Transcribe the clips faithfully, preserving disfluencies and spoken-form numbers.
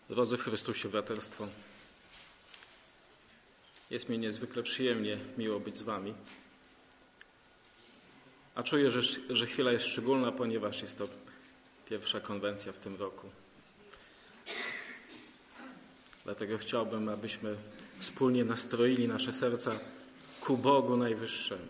Drodzy w Chrystusie braterstwo, jest mi niezwykle przyjemnie, miło być z wami. A czuję, że, że chwila jest szczególna, ponieważ jest to pierwsza konwencja w tym roku. Dlatego chciałbym, abyśmy wspólnie nastroili nasze serca ku Bogu Najwyższemu.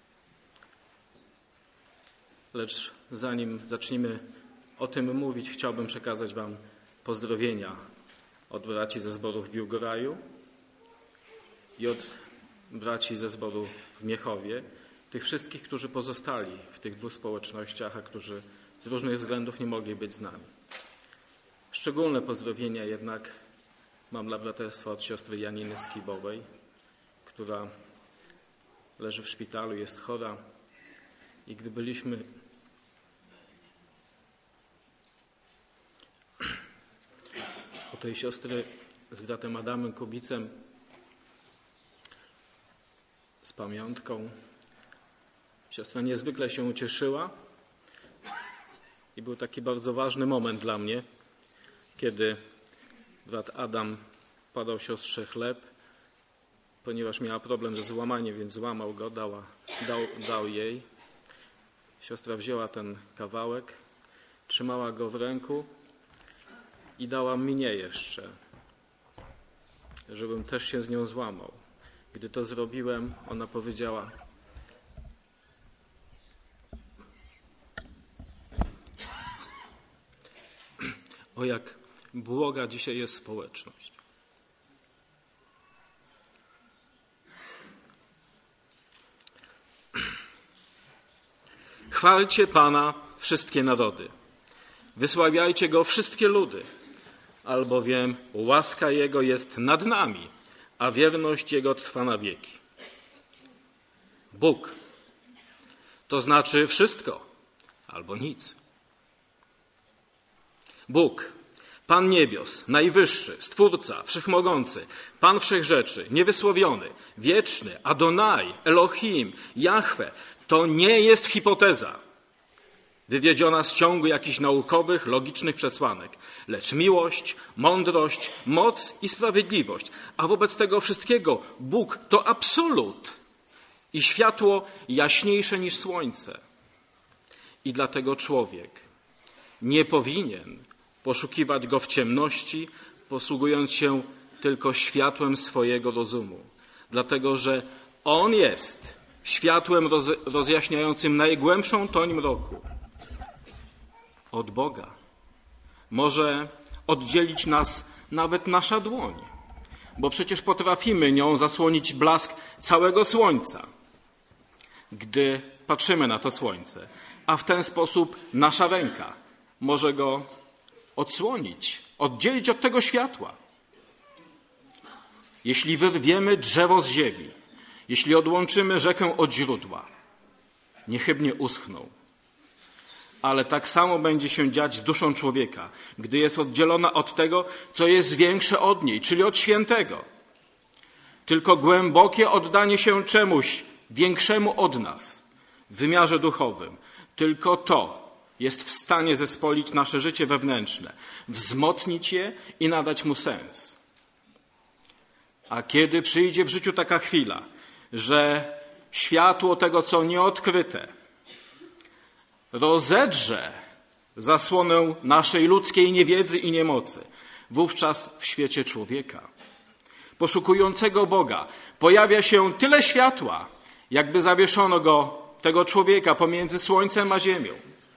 Lecz zanim zaczniemy o tym mówić, chciałbym przekazać wam pozdrowienia od braci ze zboru w Biłgoraju i od braci ze zboru w Miechowie, tych wszystkich, którzy pozostali w tych dwóch społecznościach, a którzy z różnych względów nie mogli być z nami. Szczególne pozdrowienia jednak mam dla braterstwa od siostry Janiny Skibowej, która leży w szpitalu, jest chora i gdy byliśmy u tej siostry z bratem Adamem Kubicem z pamiątką, siostra niezwykle się ucieszyła i był taki bardzo ważny moment dla mnie, kiedy brat Adam podał siostrze chleb, ponieważ miała problem ze złamaniem, więc złamał go, dała, dał, dał jej. Siostra wzięła ten kawałek, trzymała go w ręku i dała mnie jeszcze, żebym też się z nią złamał. Gdy to zrobiłem, ona powiedziała: o jak błoga dzisiaj jest społeczność. Chwalcie Pana wszystkie narody, wysławiajcie Go wszystkie ludy, albowiem łaska Jego jest nad nami, a wierność Jego trwa na wieki. Bóg to znaczy wszystko albo nic. Bóg, Pan niebios, najwyższy, Stwórca, Wszechmogący, Pan Wszechrzeczy, niewysłowiony, wieczny, Adonai, Elohim, Jahwe, to nie jest hipoteza wywiedziona z ciągu jakichś naukowych, logicznych przesłanek, lecz miłość, mądrość, moc i sprawiedliwość. A wobec tego wszystkiego Bóg to absolut i światło jaśniejsze niż słońce. I dlatego człowiek nie powinien poszukiwać Go w ciemności, posługując się tylko światłem swojego rozumu. Dlatego, że On jest światłem roz, rozjaśniającym najgłębszą toń mroku. Od Boga może oddzielić nas nawet nasza dłoń, bo przecież potrafimy nią zasłonić blask całego słońca, gdy patrzymy na to słońce, a w ten sposób nasza ręka może go odsłonić, oddzielić od tego światła. Jeśli wyrwiemy drzewo z ziemi, jeśli odłączymy rzekę od źródła, niechybnie uschną. Ale tak samo będzie się dziać z duszą człowieka, gdy jest oddzielona od tego, co jest większe od niej, czyli od świętego. Tylko głębokie oddanie się czemuś większemu od nas w wymiarze duchowym, tylko to jest w stanie zespolić nasze życie wewnętrzne, wzmocnić je i nadać mu sens. A kiedy przyjdzie w życiu taka chwila, że światło tego, co nieodkryte, rozedrze zasłonę naszej ludzkiej niewiedzy i niemocy, wówczas w świecie człowieka poszukującego Boga pojawia się tyle światła, jakby zawieszono go, tego człowieka, pomiędzy słońcem a ziemią.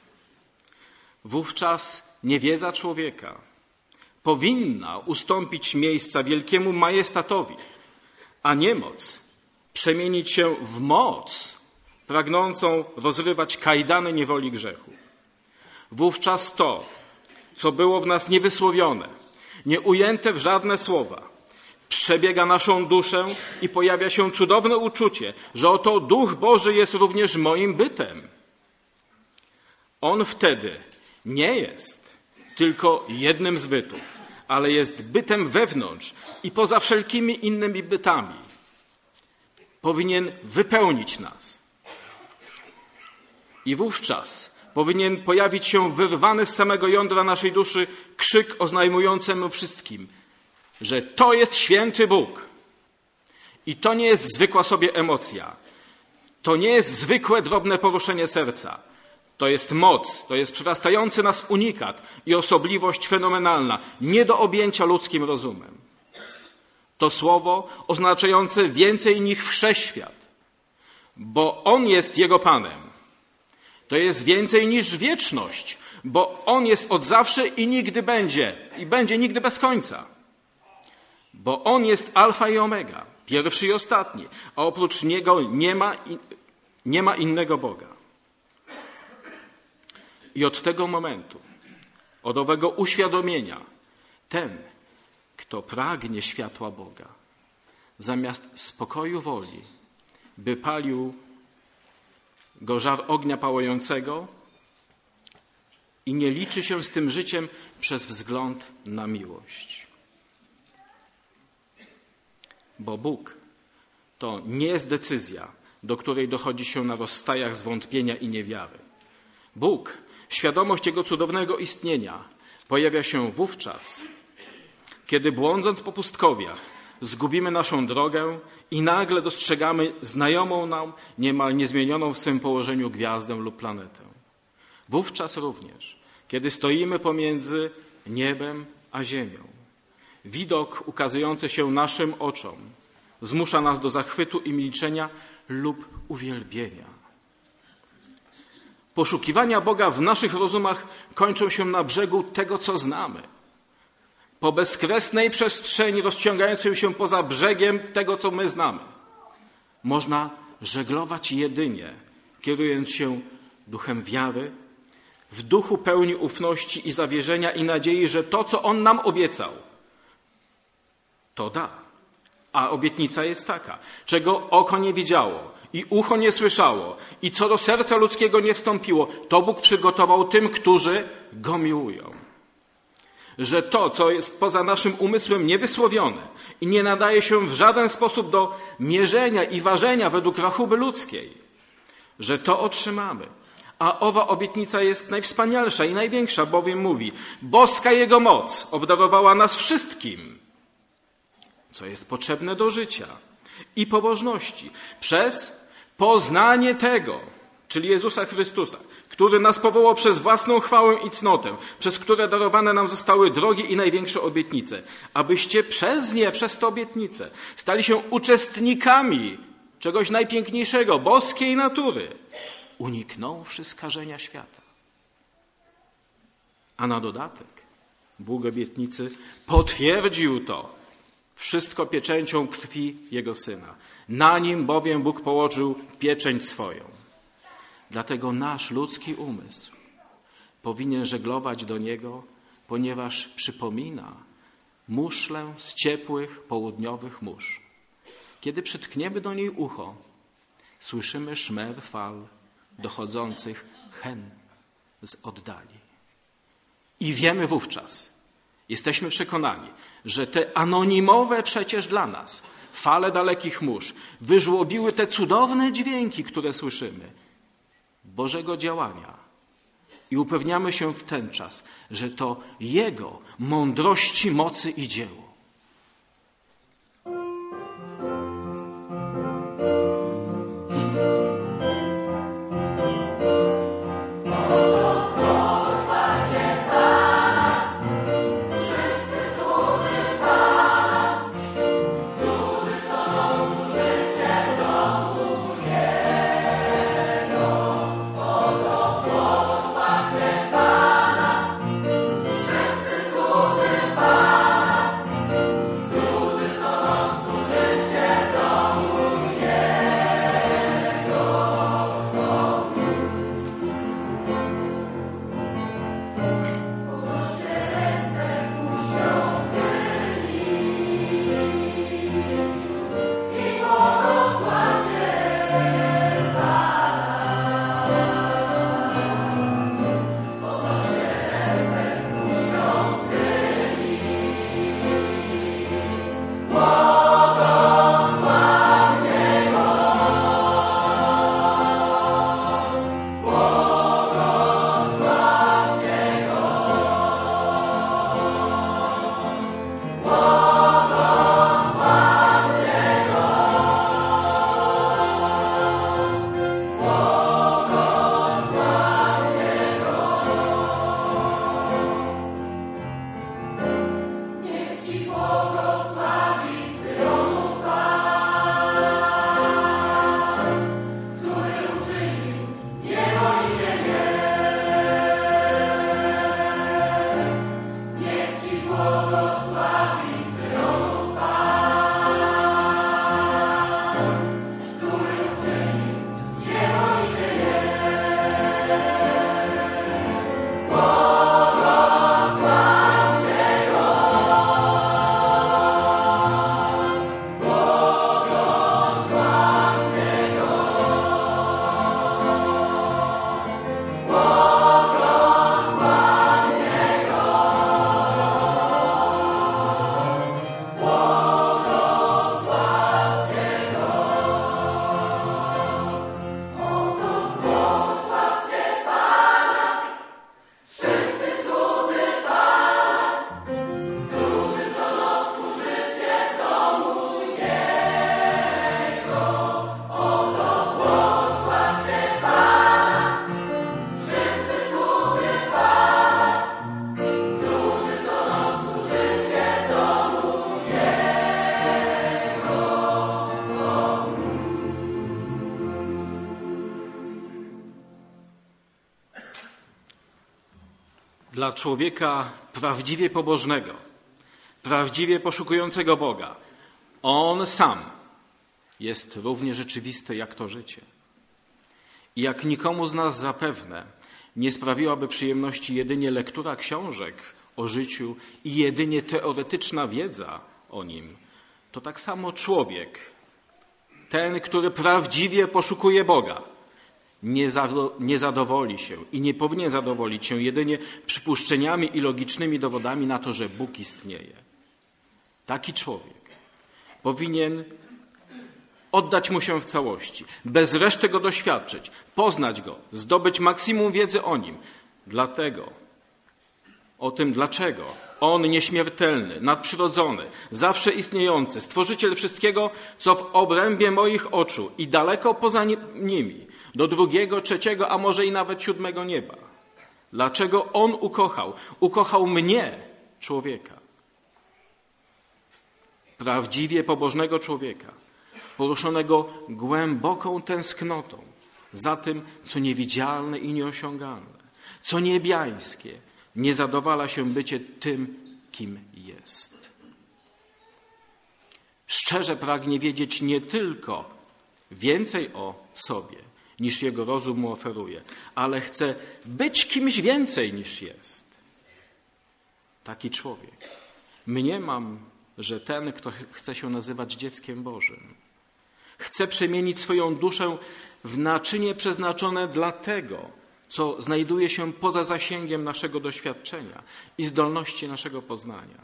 Wówczas niewiedza człowieka powinna ustąpić miejsca wielkiemu majestatowi, a niemoc przemienić się w moc pragnącą rozrywać kajdany niewoli grzechu. Wówczas to, co było w nas niewysłowione, nieujęte w żadne słowa, przebiega naszą duszę i pojawia się cudowne uczucie, że oto Duch Boży jest również moim bytem. On wtedy nie jest tylko jednym z bytów, ale jest bytem wewnątrz i poza wszelkimi innymi bytami. Powinien wypełnić nas. I wówczas powinien pojawić się wyrwany z samego jądra naszej duszy krzyk oznajmujący mu wszystkim, że to jest święty Bóg. I to nie jest zwykła sobie emocja. To nie jest zwykłe, drobne poruszenie serca. To jest moc, to jest przerastający nas unikat i osobliwość fenomenalna, nie do objęcia ludzkim rozumem. To słowo oznaczające więcej niż wszechświat, bo On jest Jego Panem. To jest więcej niż wieczność, bo On jest od zawsze i nigdy będzie, i będzie nigdy bez końca. Bo On jest alfa i omega, pierwszy i ostatni, a oprócz Niego nie ma, nie ma innego Boga. I od tego momentu, od owego uświadomienia, ten, kto pragnie światła Boga, zamiast spokoju woli, by palił go żar ognia pałającego i nie liczy się z tym życiem przez wzgląd na miłość. Bo Bóg to nie jest decyzja, do której dochodzi się na rozstajach zwątpienia i niewiary. Bóg, świadomość Jego cudownego istnienia pojawia się wówczas, kiedy błądząc po pustkowiach zgubimy naszą drogę i nagle dostrzegamy znajomą nam, niemal niezmienioną w swym położeniu gwiazdę lub planetę. Wówczas również, kiedy stoimy pomiędzy niebem a ziemią, widok ukazujący się naszym oczom zmusza nas do zachwytu i milczenia lub uwielbienia. Poszukiwania Boga w naszych rozumach kończą się na brzegu tego, co znamy. Po bezkresnej przestrzeni rozciągającej się poza brzegiem tego, co my znamy. Można żeglować jedynie, kierując się duchem wiary, w duchu pełni ufności i zawierzenia i nadziei, że to, co On nam obiecał, to da. A obietnica jest taka, czego oko nie widziało i ucho nie słyszało i co do serca ludzkiego nie wstąpiło, to Bóg przygotował tym, którzy Go miłują. Że to, co jest poza naszym umysłem niewysłowione i nie nadaje się w żaden sposób do mierzenia i ważenia według rachuby ludzkiej, że to otrzymamy. A owa obietnica jest najwspanialsza i największa, bowiem mówi, boska Jego moc obdarowała nas wszystkim, co jest potrzebne do życia i pobożności, przez poznanie tego, czyli Jezusa Chrystusa, który nas powołał przez własną chwałę i cnotę, przez które darowane nam zostały drogie i największe obietnice, abyście przez nie, przez te obietnice, stali się uczestnikami czegoś najpiękniejszego, boskiej natury, uniknąwszy skażenia świata. A na dodatek Bóg obietnicy potwierdził to wszystko pieczęcią krwi Jego Syna. Na nim bowiem Bóg położył pieczęć swoją. Dlatego nasz ludzki umysł powinien żeglować do Niego, ponieważ przypomina muszlę z ciepłych, południowych mórz. Kiedy przytkniemy do niej ucho, słyszymy szmer fal dochodzących hen z oddali. I wiemy wówczas, jesteśmy przekonani, że te anonimowe przecież dla nas fale dalekich mórz wyżłobiły te cudowne dźwięki, które słyszymy, Bożego działania. I upewniamy się w ten czas, że to Jego mądrości, mocy i dzieło. Dla człowieka prawdziwie pobożnego, prawdziwie poszukującego Boga, On sam jest równie rzeczywisty jak to życie. I jak nikomu z nas zapewne nie sprawiłaby przyjemności jedynie lektura książek o życiu i jedynie teoretyczna wiedza o nim, to tak samo człowiek, ten, który prawdziwie poszukuje Boga, nie, za, nie zadowoli się i nie powinien zadowolić się jedynie przypuszczeniami i logicznymi dowodami na to, że Bóg istnieje. Taki człowiek powinien oddać Mu się w całości, bez reszty Go doświadczyć, poznać Go, zdobyć maksimum wiedzy o Nim. Dlatego, o tym dlaczego On nieśmiertelny, nadprzyrodzony, zawsze istniejący, Stworzyciel wszystkiego, co w obrębie moich oczu i daleko poza nimi, do drugiego, trzeciego, a może i nawet siódmego nieba. Dlaczego On ukochał? Ukochał mnie, człowieka. Prawdziwie pobożnego człowieka, poruszonego głęboką tęsknotą za tym, co niewidzialne i nieosiągalne, co niebiańskie, nie zadowala się bycie tym, kim jest. Szczerze pragnie wiedzieć nie tylko więcej o sobie, niż jego rozum mu oferuje, ale chce być kimś więcej niż jest. Taki człowiek mniemam, że ten, kto chce się nazywać dzieckiem Bożym, chce przemienić swoją duszę w naczynie przeznaczone dla tego, co znajduje się poza zasięgiem naszego doświadczenia i zdolności naszego poznania.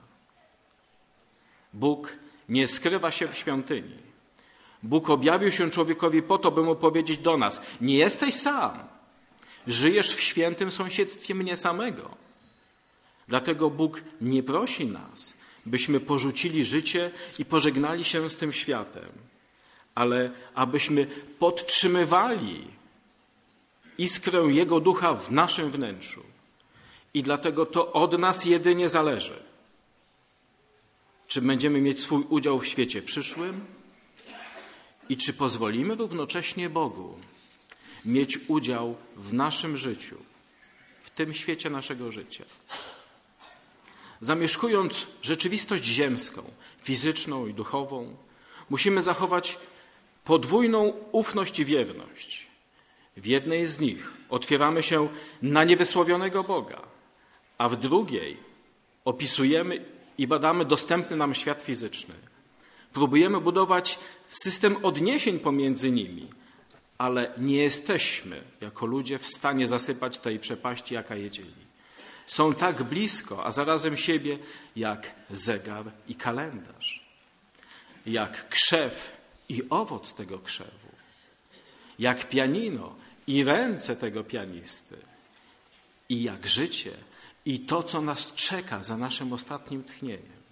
Bóg nie skrywa się w świątyni. Bóg objawił się człowiekowi po to, by mu powiedzieć do nas: nie jesteś sam, żyjesz w świętym sąsiedztwie mnie samego. Dlatego Bóg nie prosi nas, byśmy porzucili życie i pożegnali się z tym światem, ale abyśmy podtrzymywali iskrę Jego ducha w naszym wnętrzu. I dlatego to od nas jedynie zależy, czy będziemy mieć swój udział w świecie przyszłym i czy pozwolimy równocześnie Bogu mieć udział w naszym życiu, w tym świecie naszego życia. Zamieszkując rzeczywistość ziemską, fizyczną i duchową, musimy zachować podwójną ufność i wierność. W jednej z nich otwieramy się na niewysłowionego Boga, a w drugiej opisujemy i badamy dostępny nam świat fizyczny. Próbujemy budować system odniesień pomiędzy nimi, ale nie jesteśmy jako ludzie w stanie zasypać tej przepaści, jaka je dzieli. Są tak blisko, a zarazem siebie, jak zegar i kalendarz, jak krzew i owoc tego krzewu, jak pianino i ręce tego pianisty, i jak życie i to, co nas czeka za naszym ostatnim tchnieniem.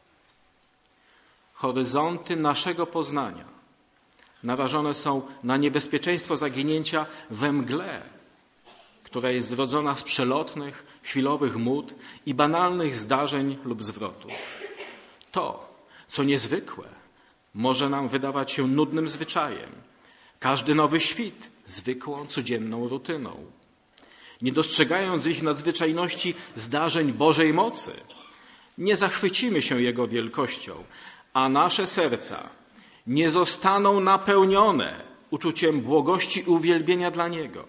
Horyzonty naszego poznania narażone są na niebezpieczeństwo zaginięcia we mgle, która jest zrodzona z przelotnych, chwilowych mód i banalnych zdarzeń lub zwrotów. To, co niezwykłe, może nam wydawać się nudnym zwyczajem. Każdy nowy świt zwykłą, codzienną rutyną. Nie dostrzegając ich nadzwyczajności zdarzeń Bożej mocy, nie zachwycimy się Jego wielkością, a nasze serca nie zostaną napełnione uczuciem błogości i uwielbienia dla Niego.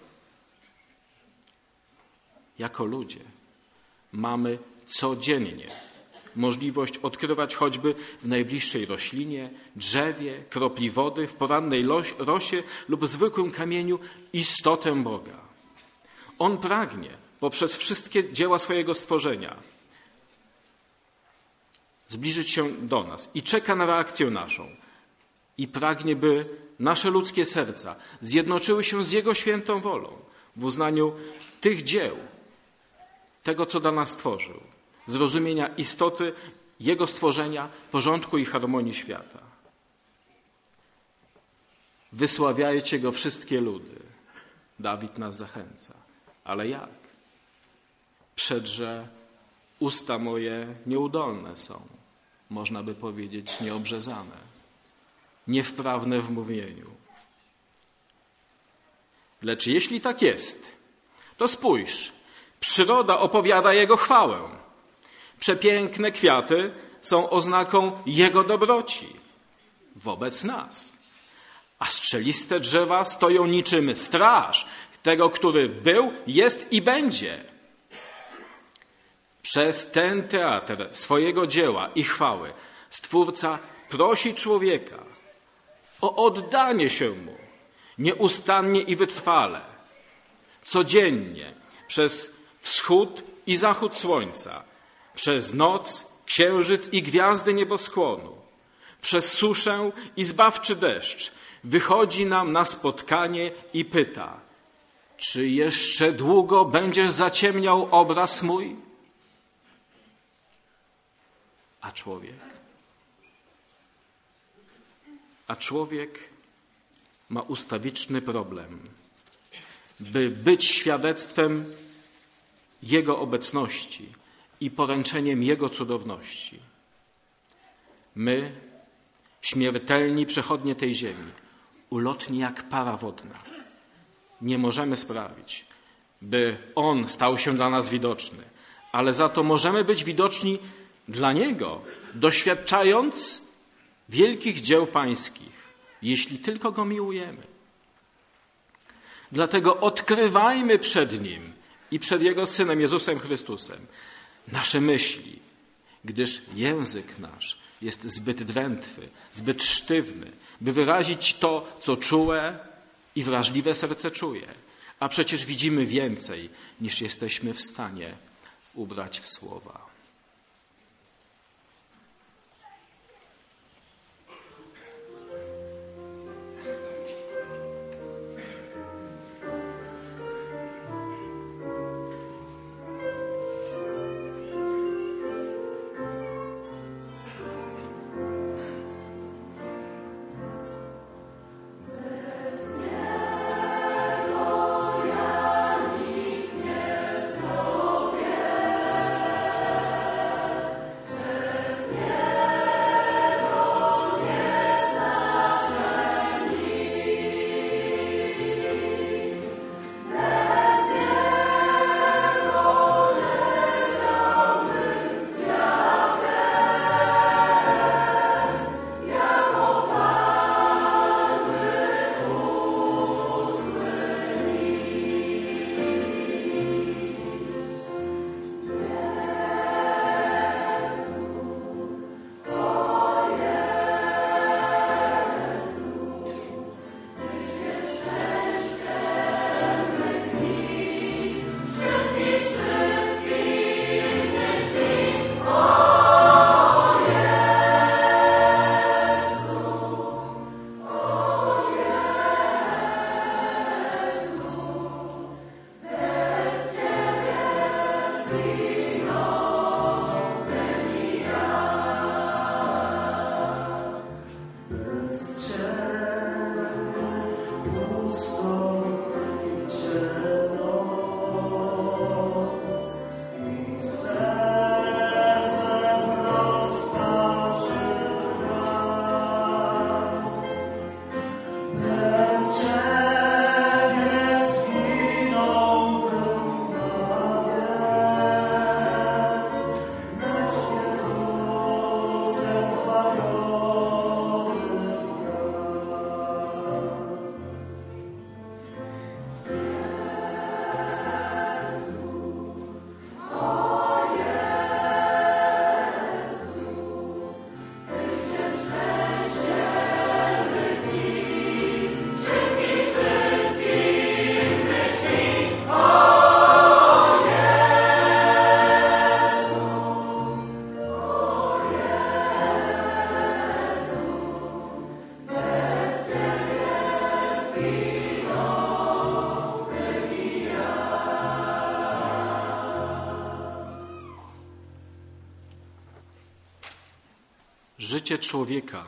Jako ludzie mamy codziennie możliwość odkrywać choćby w najbliższej roślinie, drzewie, kropli wody, w porannej rosie lub zwykłym kamieniu istotę Boga. On pragnie poprzez wszystkie dzieła swojego stworzenia zbliżyć się do nas i czeka na reakcję naszą. I pragnie, by nasze ludzkie serca zjednoczyły się z Jego świętą wolą w uznaniu tych dzieł, tego, co dla nas stworzył, zrozumienia istoty Jego stworzenia, porządku i harmonii świata. Wysławiajcie Go wszystkie ludy. Dawid nas zachęca. Ale jak? Przedże usta moje nieudolne są, można by powiedzieć nieobrzezane, niewprawne w mówieniu. Lecz jeśli tak jest, to spójrz, przyroda opowiada Jego chwałę. Przepiękne kwiaty są oznaką Jego dobroci wobec nas, a strzeliste drzewa stoją niczym straż tego, który był, jest i będzie. Przez ten teatr swojego dzieła i chwały Stwórca prosi człowieka o oddanie się Mu nieustannie i wytrwale, codziennie, przez wschód i zachód słońca, przez noc, księżyc i gwiazdy nieboskłonu, przez suszę i zbawczy deszcz wychodzi nam na spotkanie i pyta: czy jeszcze długo będziesz zaciemniał obraz mój? A człowiek? A człowiek ma ustawiczny problem, by być świadectwem Jego obecności i poręczeniem Jego cudowności. My, śmiertelni przechodnie tej ziemi, ulotni jak para wodna, nie możemy sprawić, by On stał się dla nas widoczny, ale za to możemy być widoczni dla Niego, doświadczając wielkich dzieł Pańskich, jeśli tylko Go miłujemy. Dlatego odkrywajmy przed Nim i przed Jego Synem Jezusem Chrystusem nasze myśli, gdyż język nasz jest zbyt drętwy, zbyt sztywny, by wyrazić to, co czułe i wrażliwe serce czuje. A przecież widzimy więcej, niż jesteśmy w stanie ubrać w słowa. Życie człowieka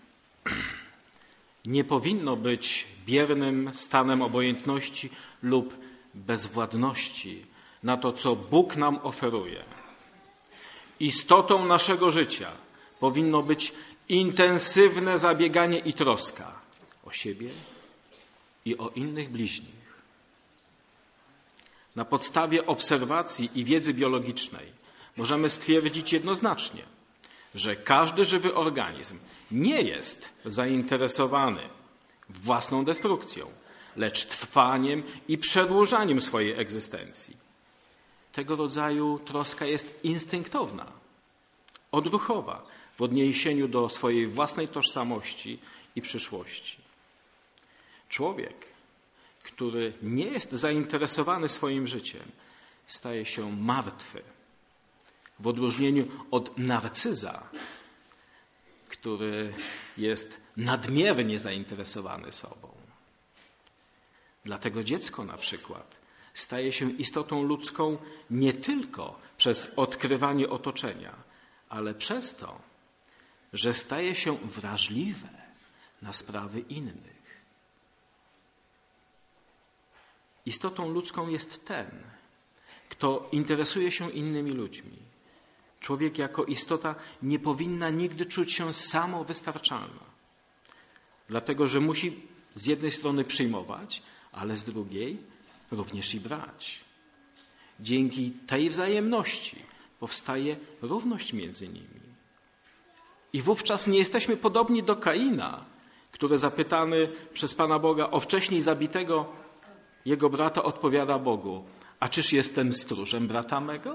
nie powinno być biernym stanem obojętności lub bezwładności na to, co Bóg nam oferuje. Istotą naszego życia powinno być intensywne zabieganie i troska o siebie i o innych bliźnich. Na podstawie obserwacji i wiedzy biologicznej możemy stwierdzić jednoznacznie, że każdy żywy organizm nie jest zainteresowany własną destrukcją, lecz trwaniem i przedłużaniem swojej egzystencji. Tego rodzaju troska jest instynktowna, odruchowa w odniesieniu do swojej własnej tożsamości i przyszłości. Człowiek, który nie jest zainteresowany swoim życiem, staje się martwy. W odróżnieniu od narcyza, który jest nadmiernie zainteresowany sobą. Dlatego dziecko na przykład staje się istotą ludzką nie tylko przez odkrywanie otoczenia, ale przez to, że staje się wrażliwe na sprawy innych. Istotą ludzką jest ten, kto interesuje się innymi ludźmi. Człowiek jako istota nie powinna nigdy czuć się samowystarczalna. Dlatego, że musi z jednej strony przyjmować, ale z drugiej również i brać. Dzięki tej wzajemności powstaje równość między nimi. I wówczas nie jesteśmy podobni do Kaina, który zapytany przez Pana Boga o wcześniej zabitego jego brata odpowiada Bogu: a czyż jestem stróżem brata mego?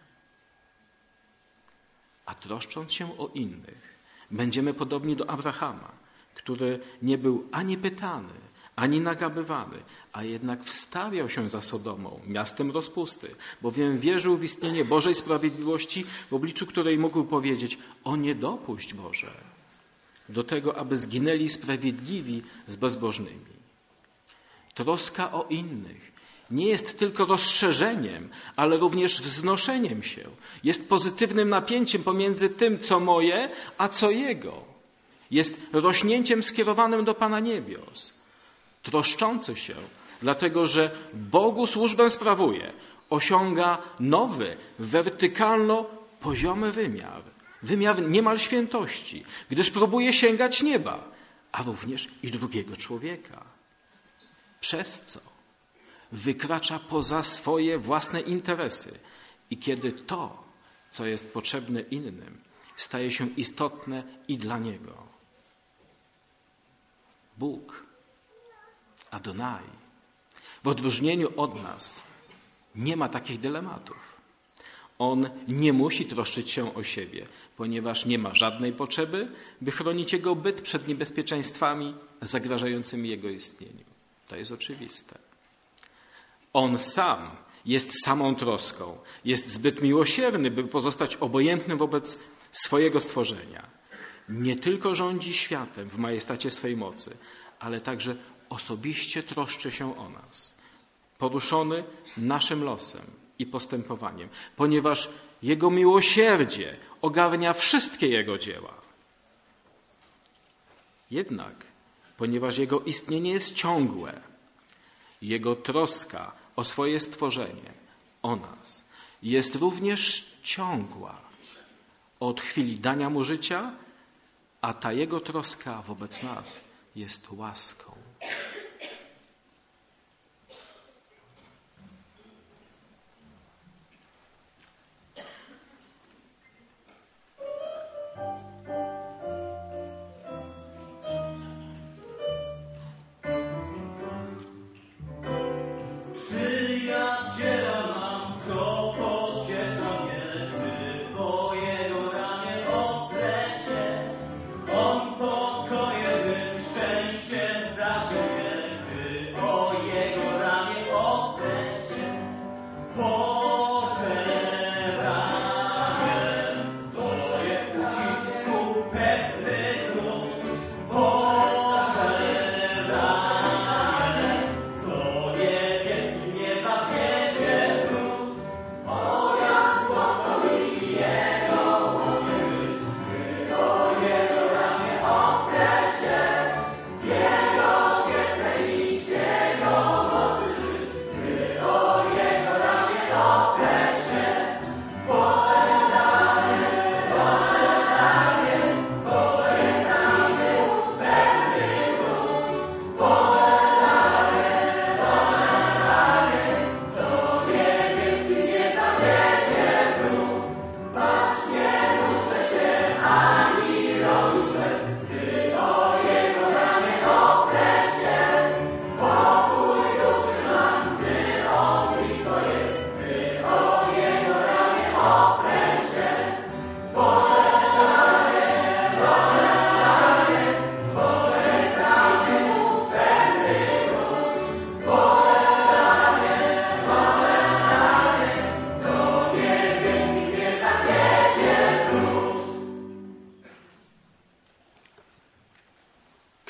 A troszcząc się o innych, będziemy podobni do Abrahama, który nie był ani pytany, ani nagabywany, a jednak wstawiał się za Sodomą, miastem rozpusty, bowiem wierzył w istnienie Bożej sprawiedliwości, w obliczu której mógł powiedzieć: o nie dopuść, Boże, do tego, aby zginęli sprawiedliwi z bezbożnymi. Troska o innych nie jest tylko rozszerzeniem, ale również wznoszeniem się. Jest pozytywnym napięciem pomiędzy tym, co moje, a co Jego. Jest rośnięciem skierowanym do Pana niebios. Troszczący się, dlatego że Bogu służbę sprawuje, osiąga nowy, wertykalno-poziomy wymiar. Wymiar niemal świętości, gdyż próbuje sięgać nieba, a również i drugiego człowieka. Przez co wykracza poza swoje własne interesy i kiedy to, co jest potrzebne innym, staje się istotne i dla niego. Bóg, Adonai, w odróżnieniu od nas nie ma takich dylematów. On nie musi troszczyć się o siebie, ponieważ nie ma żadnej potrzeby, by chronić jego byt przed niebezpieczeństwami zagrażającymi jego istnieniu. To jest oczywiste. On sam jest samą troską, jest zbyt miłosierny, by pozostać obojętnym wobec swojego stworzenia. Nie tylko rządzi światem w majestacie swej mocy, ale także osobiście troszczy się o nas, poruszony naszym losem i postępowaniem, ponieważ Jego miłosierdzie ogarnia wszystkie Jego dzieła. Jednak, ponieważ Jego istnienie jest ciągłe, Jego troska o swoje stworzenie, o nas, jest również ciągła od chwili dania Mu życia, a ta Jego troska wobec nas jest łaską. On pokojem mym szczęściem darzy mnie.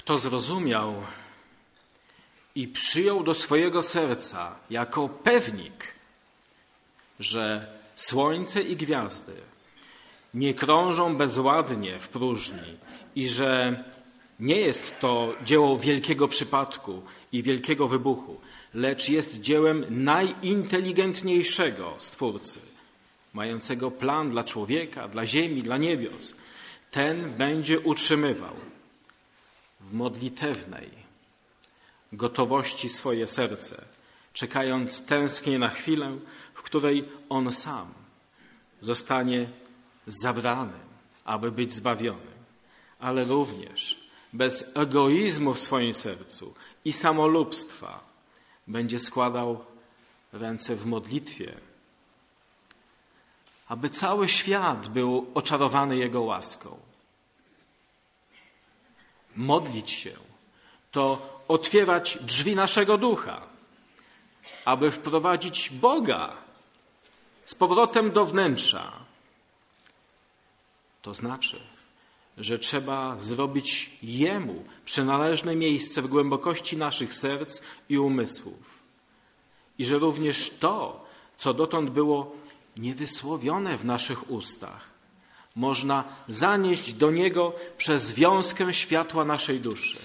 to zrozumiał i przyjął do swojego serca jako pewnik, że słońce i gwiazdy nie krążą bezładnie w próżni i że nie jest to dzieło wielkiego przypadku i wielkiego wybuchu, lecz jest dziełem najinteligentniejszego Stwórcy, mającego plan dla człowieka, dla ziemi, dla niebios. Ten będzie utrzymywał w modlitewnej gotowości swoje serce, czekając tęsknie na chwilę, w której on sam zostanie zabrany, aby być zbawionym, ale również bez egoizmu w swoim sercu i samolubstwa będzie składał ręce w modlitwie, aby cały świat był oczarowany Jego łaską. Modlić się to otwierać drzwi naszego ducha, aby wprowadzić Boga z powrotem do wnętrza. To znaczy, że trzeba zrobić Jemu przynależne miejsce w głębokości naszych serc i umysłów. I że również to, co dotąd było niewysłowione w naszych ustach, można zanieść do Niego przez wiązkę światła naszej duszy.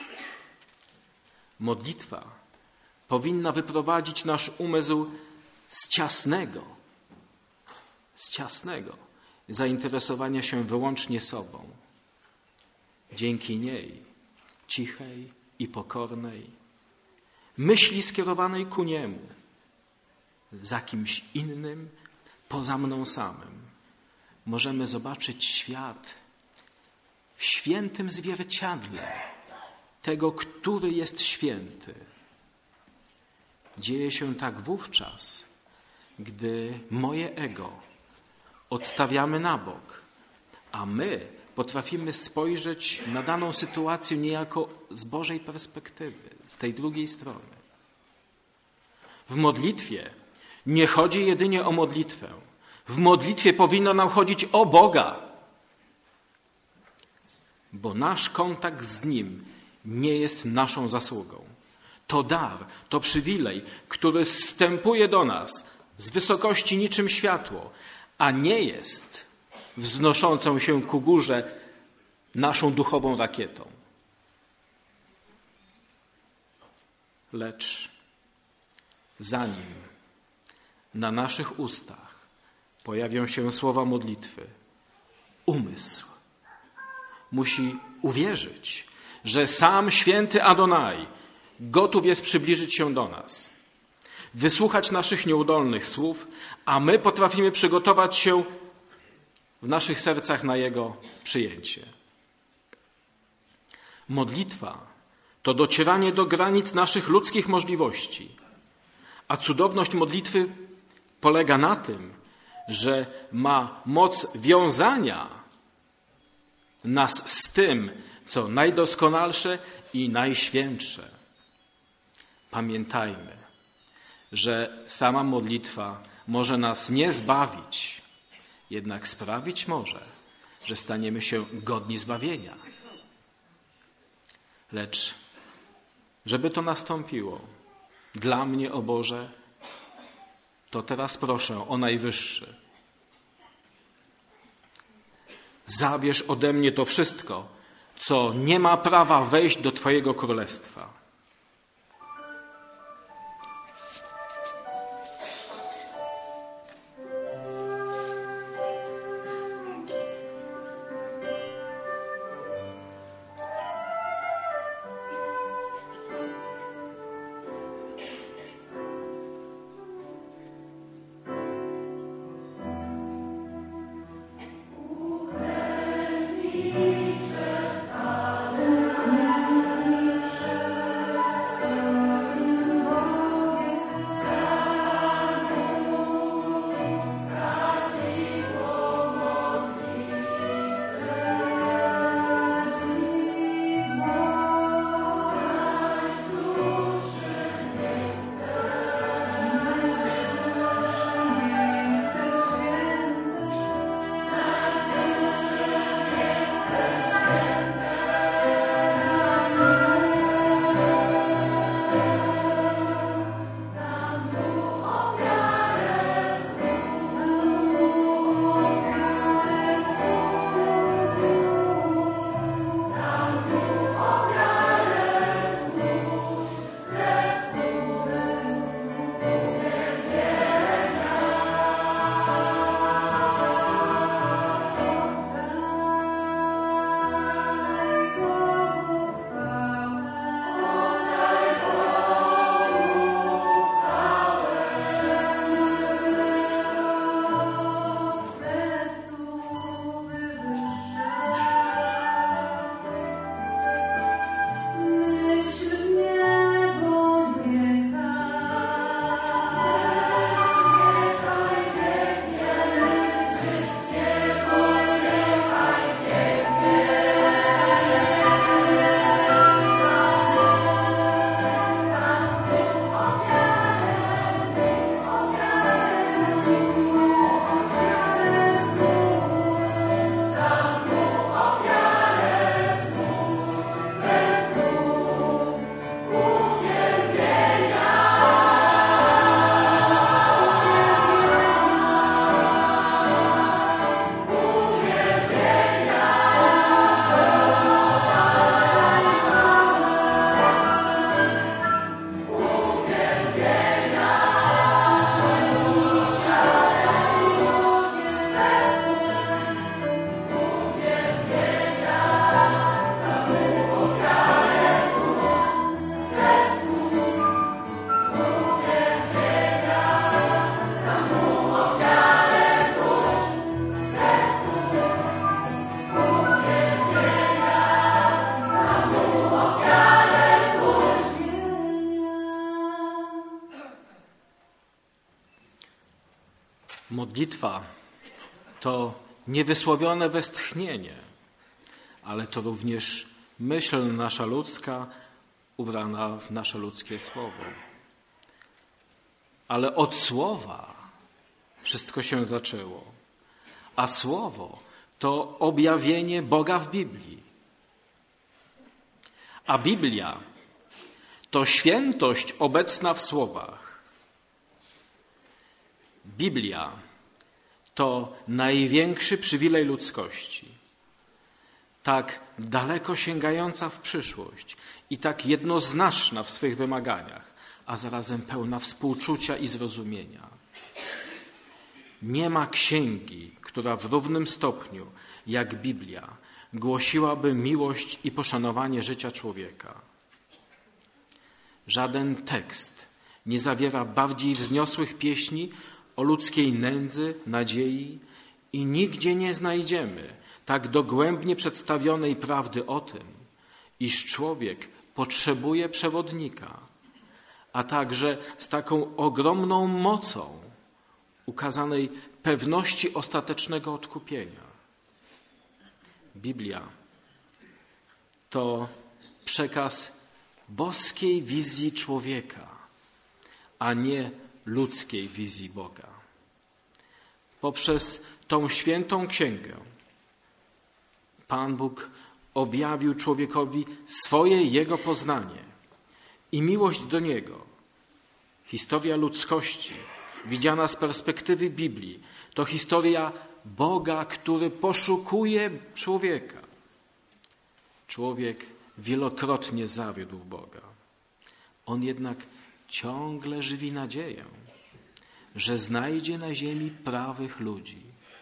Modlitwa powinna wyprowadzić nasz umysł z ciasnego, z ciasnego zainteresowania się wyłącznie sobą. Dzięki niej, cichej i pokornej, myśli skierowanej ku Niemu, za kimś innym, poza mną samym, możemy zobaczyć świat w świętym zwierciadle tego, który jest święty. Dzieje się tak wówczas, gdy moje ego odstawiamy na bok, a my potrafimy spojrzeć na daną sytuację niejako z Bożej perspektywy, z tej drugiej strony. W modlitwie nie chodzi jedynie o modlitwę. W modlitwie powinno nam chodzić o Boga, bo nasz kontakt z Nim nie jest naszą zasługą. To dar, to przywilej, który zstępuje do nas z wysokości niczym światło, a nie jest wznoszącą się ku górze naszą duchową rakietą. Lecz zanim na naszych ustach pojawią się słowa modlitwy, umysł musi uwierzyć, że sam święty Adonai gotów jest przybliżyć się do nas, wysłuchać naszych nieudolnych słów, a my potrafimy przygotować się w naszych sercach na Jego przyjęcie. Modlitwa to docieranie do granic naszych ludzkich możliwości, a cudowność modlitwy polega na tym, że ma moc wiązania nas z tym, co najdoskonalsze i najświętsze. Pamiętajmy, że sama modlitwa może nas nie zbawić, jednak sprawić może, że staniemy się godni zbawienia. Lecz żeby to nastąpiło dla mnie, o Boże, to teraz proszę o Najwyższy. Zabierz ode mnie to wszystko, co nie ma prawa wejść do Twojego królestwa. Modlitwa to niewysłowione westchnienie, ale to również myśl nasza ludzka, ubrana w nasze ludzkie słowo. Ale od słowa wszystko się zaczęło, a słowo to objawienie Boga w Biblii. A Biblia to świętość obecna w słowach. Biblia to największy przywilej ludzkości, tak daleko sięgająca w przyszłość i tak jednoznaczna w swych wymaganiach, a zarazem pełna współczucia i zrozumienia. Nie ma księgi, która w równym stopniu jak Biblia głosiłaby miłość i poszanowanie życia człowieka. Żaden tekst nie zawiera bardziej wzniosłych pieśni o ludzkiej nędzy, nadziei i nigdzie nie znajdziemy tak dogłębnie przedstawionej prawdy o tym, iż człowiek potrzebuje przewodnika, a także z taką ogromną mocą ukazanej pewności ostatecznego odkupienia. Biblia to przekaz boskiej wizji człowieka, a nie ludzkiej wizji Boga. Poprzez tą świętą księgę Pan Bóg objawił człowiekowi swoje Jego poznanie i miłość do Niego. Historia ludzkości, widziana z perspektywy Biblii, to historia Boga, który poszukuje człowieka. Człowiek wielokrotnie zawiódł Boga. On jednak ciągle żywi nadzieję, że znajdzie na ziemi prawych ludzi.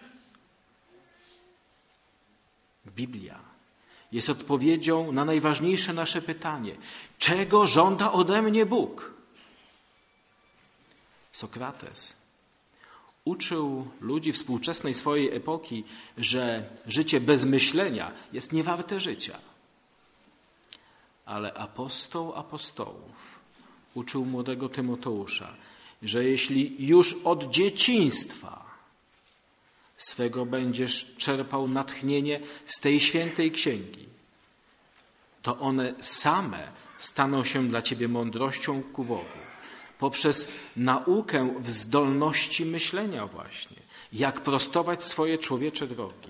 Biblia jest odpowiedzią na najważniejsze nasze pytanie: czego żąda ode mnie Bóg? Sokrates uczył ludzi współczesnej swojej epoki, że życie bez myślenia jest niewarte życia. Ale apostoł apostołów uczył młodego Tymoteusza, że jeśli już od dzieciństwa swego będziesz czerpał natchnienie z tej świętej księgi, to one same staną się dla ciebie mądrością ku Bogu. Poprzez naukę w zdolności myślenia właśnie, jak prostować swoje człowiecze drogi.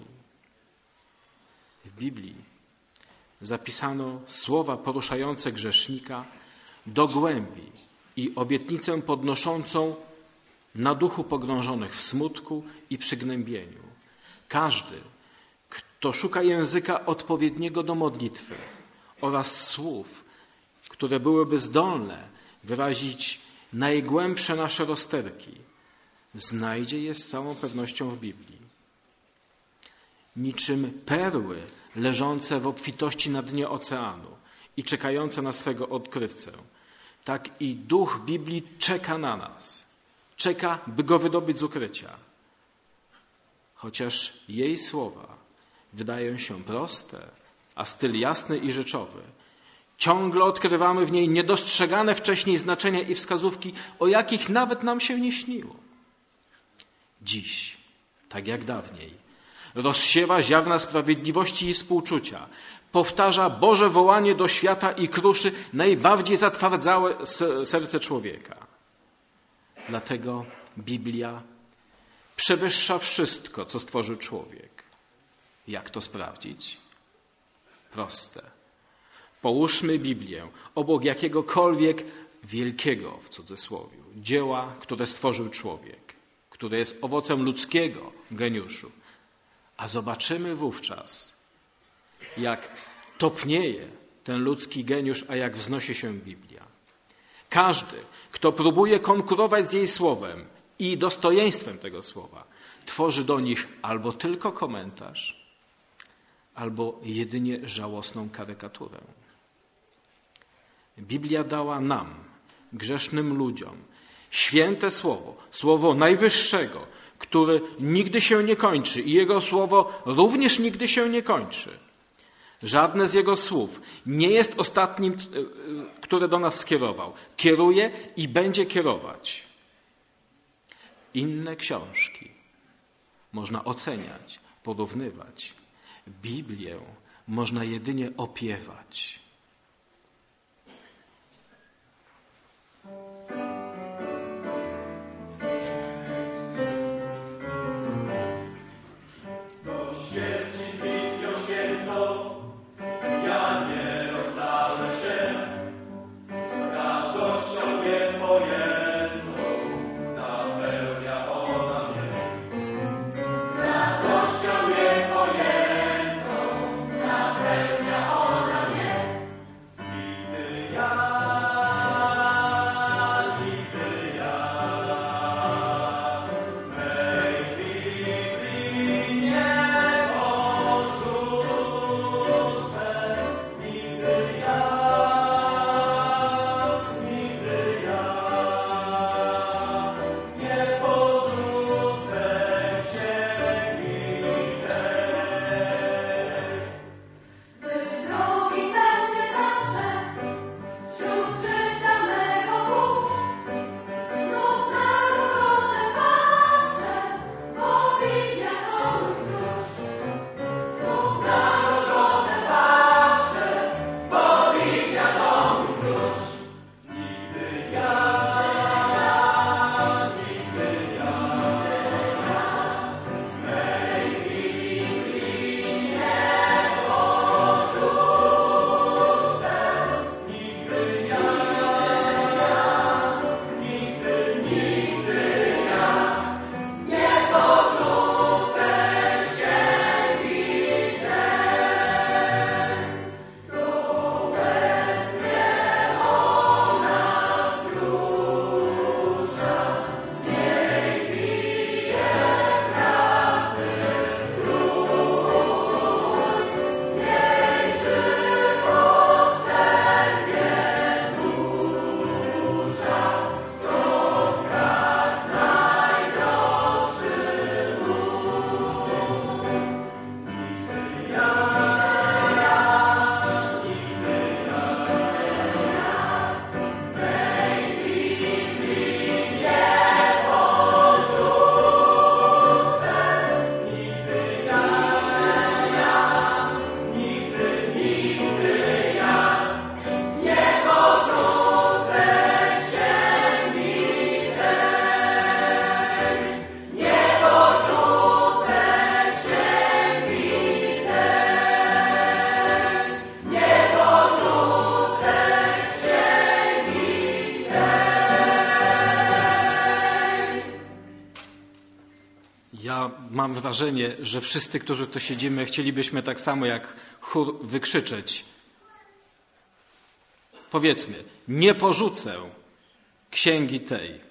W Biblii zapisano słowa poruszające grzesznika do głębi i obietnicę podnoszącą na duchu pogrążonych w smutku i przygnębieniu. Każdy, kto szuka języka odpowiedniego do modlitwy oraz słów, które byłyby zdolne wyrazić najgłębsze nasze rozterki, znajdzie je z całą pewnością w Biblii. Niczym perły leżące w obfitości na dnie oceanu i czekające na swego odkrywcę, tak i duch Biblii czeka na nas. Czeka, by go wydobyć z ukrycia. Chociaż jej słowa wydają się proste, a styl jasny i rzeczowy, ciągle odkrywamy w niej niedostrzegane wcześniej znaczenia i wskazówki, o jakich nawet nam się nie śniło. Dziś, tak jak dawniej, rozsiewa ziarna sprawiedliwości i współczucia, powtarza Boże wołanie do świata i kruszy najbardziej zatwardzałe serce człowieka. Dlatego Biblia przewyższa wszystko, co stworzył człowiek. Jak to sprawdzić? Proste. Połóżmy Biblię obok jakiegokolwiek wielkiego, w cudzysłowie, dzieła, które stworzył człowiek, które jest owocem ludzkiego geniuszu. A zobaczymy wówczas, jak topnieje ten ludzki geniusz, a jak wznosi się Biblia. Każdy, kto próbuje konkurować z jej słowem i dostojeństwem tego słowa, tworzy do nich albo tylko komentarz, albo jedynie żałosną karykaturę. Biblia dała nam, grzesznym ludziom, święte słowo, słowo najwyższego, które nigdy się nie kończy i jego słowo również nigdy się nie kończy. Żadne z jego słów nie jest ostatnim, które do nas skierował. Kieruje i będzie kierować. Inne książki można oceniać, porównywać. Biblię można jedynie opiewać. Mam wrażenie, że wszyscy, którzy tu siedzimy, chcielibyśmy tak samo jak chór wykrzyczeć. Powiedzmy, nie porzucę księgi tej.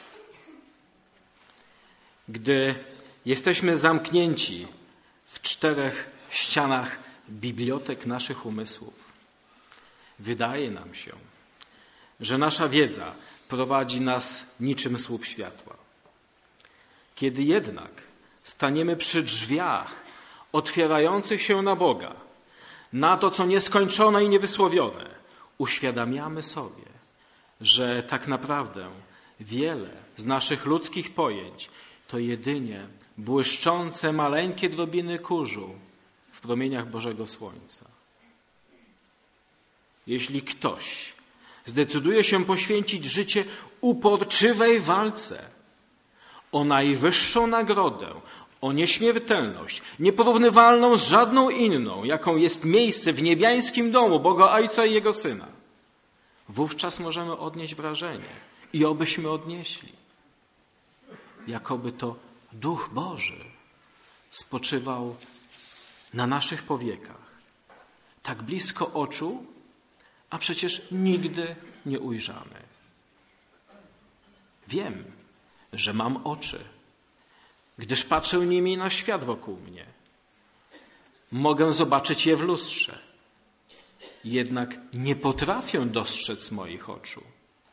Gdy jesteśmy zamknięci w czterech ścianach bibliotek naszych umysłów, wydaje nam się, że nasza wiedza prowadzi nas niczym słup światła. Kiedy jednak staniemy przy drzwiach otwierających się na Boga, na to, co nieskończone i niewysłowione, uświadamiamy sobie, że tak naprawdę wiele z naszych ludzkich pojęć to jedynie błyszczące maleńkie drobiny kurzu w promieniach Bożego Słońca. Jeśli ktoś zdecyduje się poświęcić życie uporczywej walce o najwyższą nagrodę, o nieśmiertelność, nieporównywalną z żadną inną, jaką jest miejsce w niebiańskim domu Boga Ojca i Jego Syna, wówczas możemy odnieść wrażenie i obyśmy odnieśli, jakoby to Duch Boży spoczywał na naszych powiekach, tak blisko oczu, a przecież nigdy nie ujrzany. Wiem, że mam oczy, gdyż patrzę nimi na świat wokół mnie. Mogę zobaczyć je w lustrze, jednak nie potrafię dostrzec moich oczu.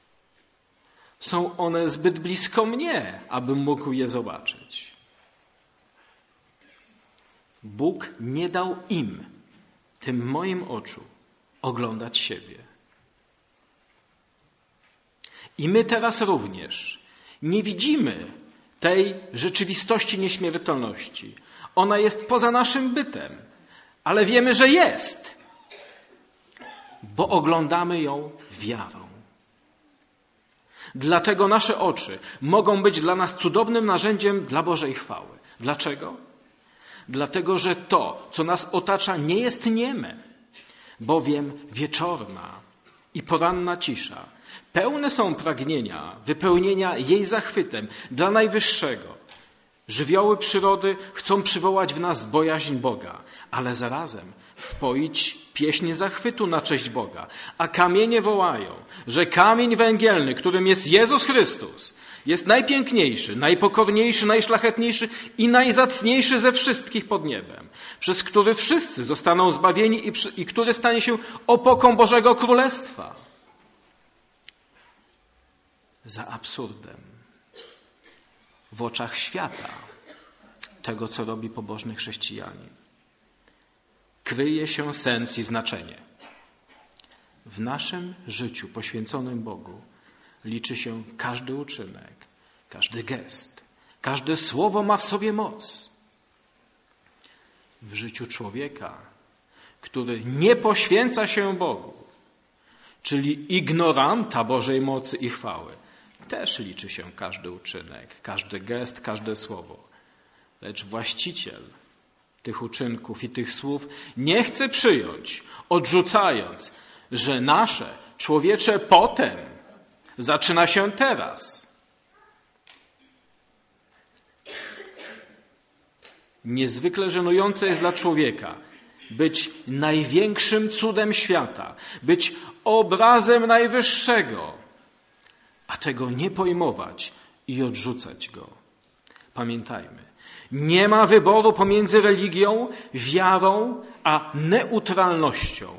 Są one zbyt blisko mnie, abym mógł je zobaczyć. Bóg nie dał im, tym moim oczu, oglądać siebie. I my teraz również nie widzimy tej rzeczywistości nieśmiertelności. Ona jest poza naszym bytem, ale wiemy, że jest, bo oglądamy ją wiarą. Dlatego nasze oczy mogą być dla nas cudownym narzędziem dla Bożej chwały. Dlaczego? Dlatego, że to, co nas otacza, nie jest nieme, bowiem wieczorna i poranna cisza pełne są pragnienia wypełnienia jej zachwytem dla Najwyższego. Żywioły przyrody chcą przywołać w nas bojaźń Boga, ale zarazem wpoić pieśń zachwytu na cześć Boga. A kamienie wołają, że kamień węgielny, którym jest Jezus Chrystus, jest najpiękniejszy, najpokorniejszy, najszlachetniejszy i najzacniejszy ze wszystkich pod niebem, przez który wszyscy zostaną zbawieni i, przy, i który stanie się opoką Bożego Królestwa. Za absurdem w oczach świata tego, co robi pobożny chrześcijanin, kryje się sens i znaczenie. W naszym życiu poświęconym Bogu liczy się każdy uczynek, każdy gest, każde słowo ma w sobie moc. W życiu człowieka, który nie poświęca się Bogu, czyli ignoranta Bożej mocy i chwały, też liczy się każdy uczynek, każdy gest, każde słowo. Lecz właściciel tych uczynków i tych słów nie chce przyjąć, odrzucając, że nasze człowiecze potem zaczyna się teraz. Niezwykle żenujące jest dla człowieka być największym cudem świata, być obrazem Najwyższego, a tego nie pojmować i odrzucać go. Pamiętajmy, nie ma wyboru pomiędzy religią, wiarą, a neutralnością.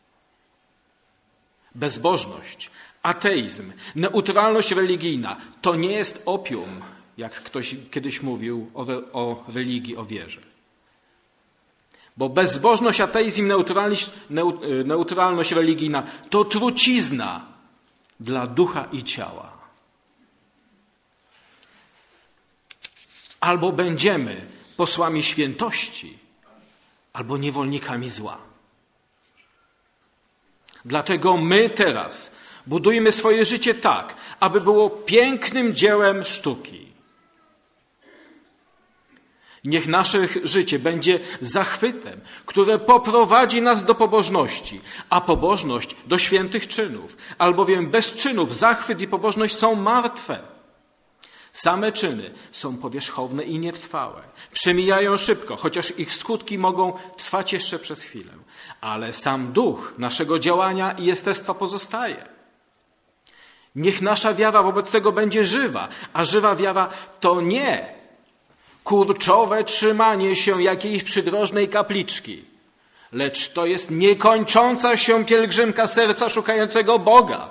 Bezbożność, ateizm, neutralność religijna to nie jest opium, jak ktoś kiedyś mówił o, o religii, o wierze. Bo bezbożność, ateizm, neutralność, neutralność religijna to trucizna dla ducha i ciała. Albo będziemy posłami świętości, albo niewolnikami zła. Dlatego my teraz budujmy swoje życie tak, aby było pięknym dziełem sztuki. Niech nasze życie będzie zachwytem, które poprowadzi nas do pobożności, a pobożność do świętych czynów, albowiem bez czynów zachwyt i pobożność są martwe. Same czyny są powierzchowne i nietrwałe. Przemijają szybko, chociaż ich skutki mogą trwać jeszcze przez chwilę. Ale sam duch naszego działania i jestestwa pozostaje. Niech nasza wiara wobec tego będzie żywa, a żywa wiara to nie kurczowe trzymanie się jakiejś przydrożnej kapliczki, lecz to jest niekończąca się pielgrzymka serca szukającego Boga.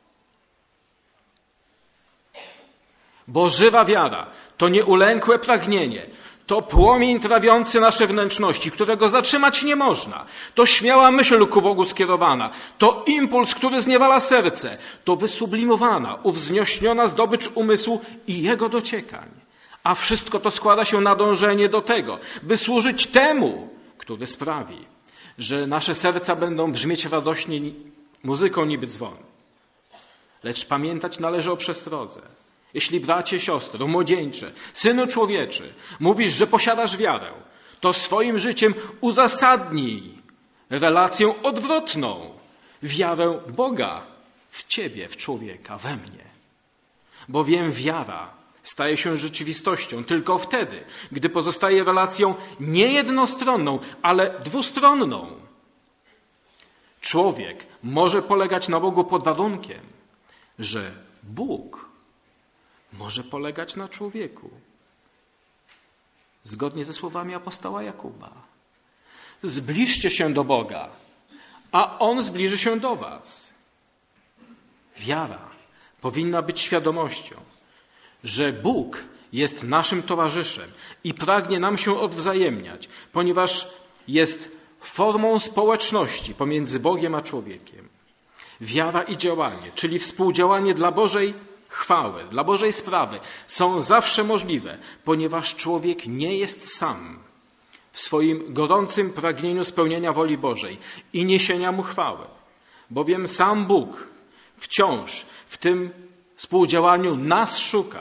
Bo żywa wiara to nieulękłe pragnienie, to płomień trawiący nasze wnętrzności, którego zatrzymać nie można. To śmiała myśl ku Bogu skierowana, to impuls, który zniewala serce, to wysublimowana, uwzniośniona zdobycz umysłu i jego dociekań. A wszystko to składa się na dążenie do tego, by służyć temu, który sprawi, że nasze serca będą brzmieć radośnie muzyką niby dzwon. Lecz pamiętać należy o przestrodze. Jeśli bracie, siostro, młodzieńcze, synu człowieczy, mówisz, że posiadasz wiarę, to swoim życiem uzasadnij relację odwrotną. Wiarę Boga w ciebie, w człowieka, we mnie. Bowiem wiara staje się rzeczywistością tylko wtedy, gdy pozostaje relacją nie jednostronną, ale dwustronną. Człowiek może polegać na Bogu pod warunkiem, że Bóg może polegać na człowieku. Zgodnie ze słowami apostoła Jakuba. Zbliżcie się do Boga, a On zbliży się do was. Wiara powinna być świadomością, że Bóg jest naszym towarzyszem i pragnie nam się odwzajemniać, ponieważ jest formą społeczności pomiędzy Bogiem a człowiekiem. Wiara i działanie, czyli współdziałanie dla Bożej chwały, dla Bożej sprawy są zawsze możliwe, ponieważ człowiek nie jest sam w swoim gorącym pragnieniu spełnienia woli Bożej i niesienia mu chwały. Bowiem sam Bóg wciąż w tym współdziałaniu nas szuka.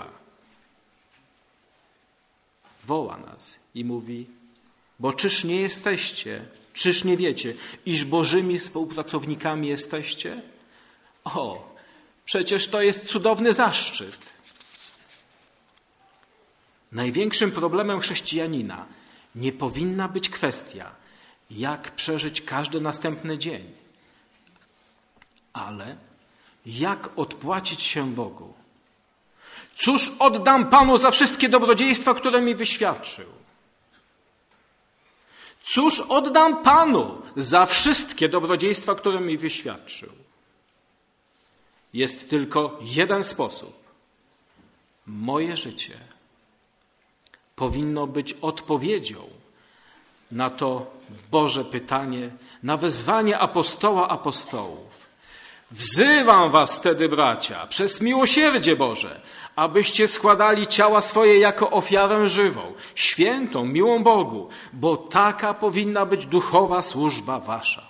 Woła nas i mówi: bo czyż nie jesteście, czyż nie wiecie, iż Bożymi współpracownikami jesteście? O, przecież to jest cudowny zaszczyt. Największym problemem chrześcijanina nie powinna być kwestia, jak przeżyć każdy następny dzień, ale jak odpłacić się Bogu. Cóż oddam Panu za wszystkie dobrodziejstwa, które mi wyświadczył? Cóż oddam Panu za wszystkie dobrodziejstwa, które mi wyświadczył? Jest tylko jeden sposób. Moje życie powinno być odpowiedzią na to Boże pytanie, na wezwanie apostoła apostołów. Wzywam was wtedy, bracia, przez miłosierdzie Boże, abyście składali ciała swoje jako ofiarę żywą, świętą, miłą Bogu, bo taka powinna być duchowa służba wasza.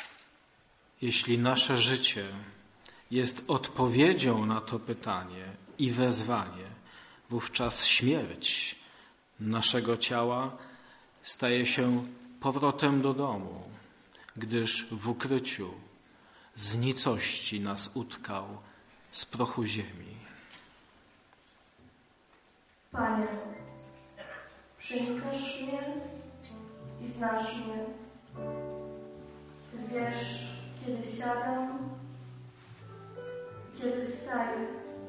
Jeśli nasze życie jest odpowiedzią na to pytanie, i wezwanie. Wówczas śmierć naszego ciała staje się powrotem do domu, gdyż w ukryciu z nicości nas utkał z prochu ziemi. Panie, przenikasz mnie i znasz mnie. Ty wiesz, kiedy siadam, kiedy wstaję.